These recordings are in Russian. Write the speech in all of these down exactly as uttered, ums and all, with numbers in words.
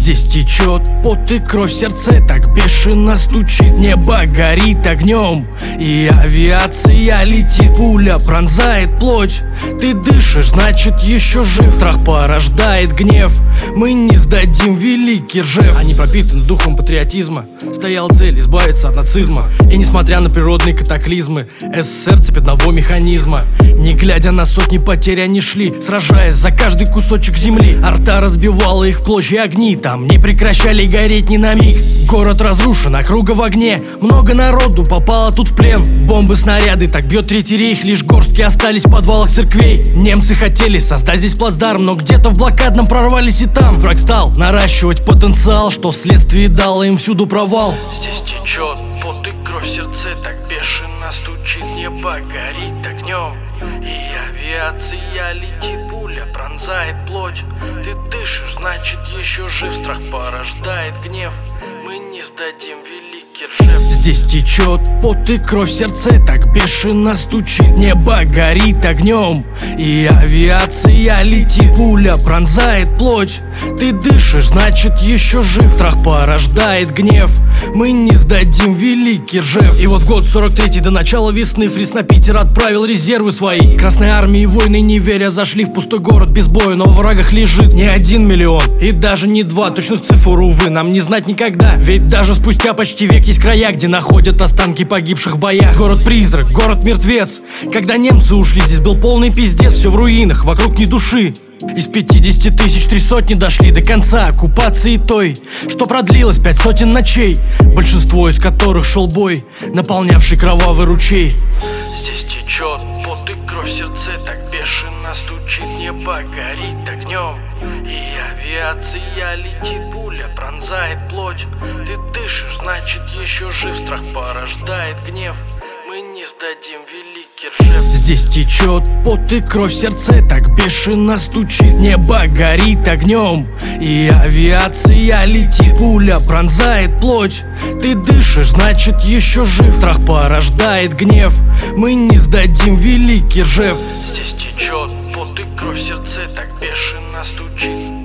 Здесь течет пот и кровь, сердце так бешено стучит. Небо горит огнем, и авиация летит. Пуля пронзает плоть, ты дышишь, значит еще жив. Страх порождает гнев, мы не сдадим великий Ржев. Они пропитаны духом патриотизма, стояла цель избавиться от нацизма. И несмотря на природные катаклизмы, СССР цепь одного механизма. Не глядя на сотни потерь, они шли, сражаясь за каждый кусочек земли. Арта разбивала их в клочья, огни там не прекращали гореть ни на миг. Город разрушен, округа в огне, много народу попало тут в плен. Бомбы, снаряды, так бьет Третий рейх, лишь горстки остались в подвалах церквей. Немцы хотели создать здесь плацдарм, но где-то в блокадном прорвались и там. Враг стал наращивать потенциал, что вследствие дало им всюду провал. Здесь течет пот и кровь, сердце так бешено стучит. Небо горит огнем, и авиация летит. Пуля пронзает плоть, ты дышишь, значит еще жив. Страх порождает гнев, мы не сдадим великий Ржев. Здесь течет пот и кровь, сердце так бешено стучит. Небо горит огнем, и авиация летит. Пуля пронзает плоть, ты дышишь, значит еще жив. Страх порождает гнев, мы не сдадим великий Ржев. И вот в год сорок третий до начала весны Фриц на Питер отправил резервы свои. Красной армии войны не веря зашли в пустой город без боя, но во врагах лежит не один миллион и даже не два. Точных цифр, увы, нам не знать никогда. Ведь даже спустя почти век есть края, где находят останки погибших в боях. Город-призрак, город-мертвец. Когда немцы ушли, здесь был полный пиздец. Все в руинах, вокруг ни души. Из пятидесяти тысяч три сотни дошли до конца оккупации той, что продлилось пять сотен ночей, большинство из которых шел бой, наполнявший кровавый ручей. Здесь течет пот и кровь, сердце так бешено стучит. Небо горит огнем, и авиация летит. Пуля пронзает плоть, ты дышишь, значит еще жив. Страх порождает гнев, мы не сдадим великий Ржев. Здесь течет пот и кровь, сердце так бешено стучит. Небо горит огнем, и авиация летит. Пуля пронзает плоть, ты дышишь, значит еще жив. Страх порождает гнев, мы не сдадим великий Ржев. Здесь течет пот и кровь, сердце так бешено стучит.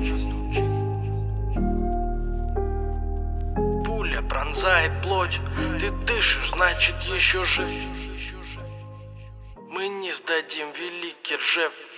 Пуля пронзает плоть, ты дышишь, значит еще жив. Мы не сдадим великий Ржев.